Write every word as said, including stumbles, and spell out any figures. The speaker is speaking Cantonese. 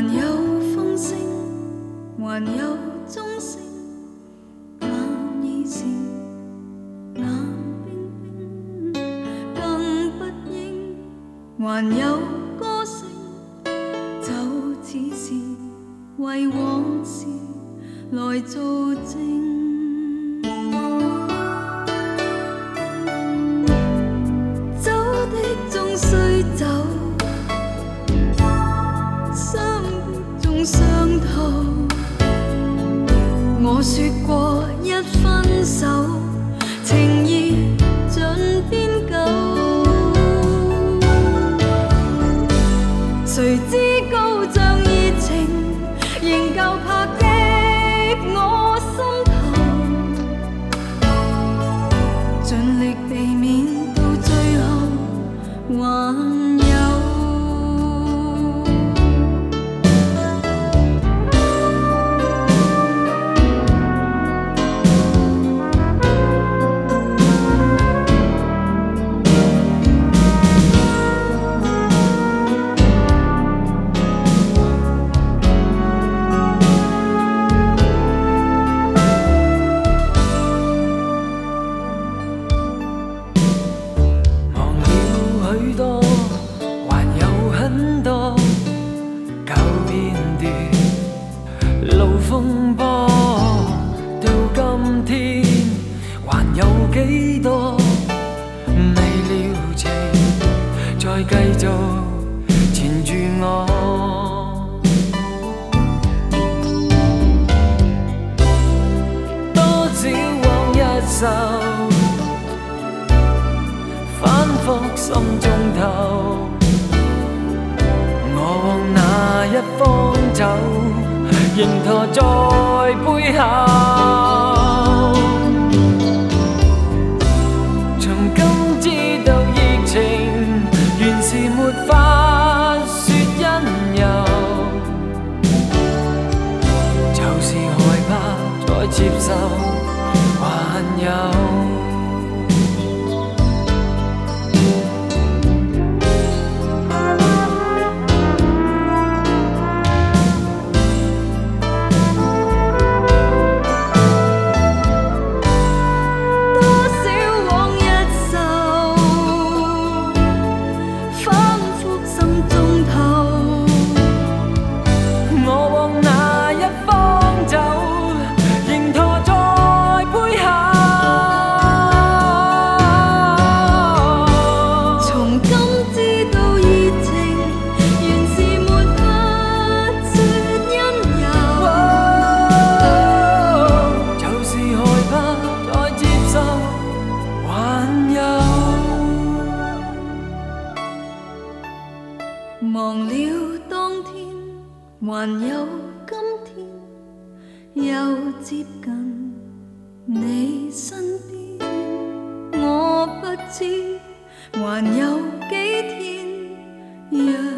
有風聲，還有鐘聲，但已是冷冰冰，更不應還有歌聲，就似是為往事來做證。走的終須走，傷的終傷透。我說過一分手，情意盡變舊。誰知高漲熱情，仍舊拍擊我心頭，盡力避免到最後還有。風波到今天，還有幾多未了情，再繼續纏住我。多少往日愁，反覆心中頭，我往哪一方走，仍拖在背後，從今知道熱情原是沒法說因由，就是害怕再接受，還有。忘了當天，還有今天，又接近你身邊。我不知還有幾天。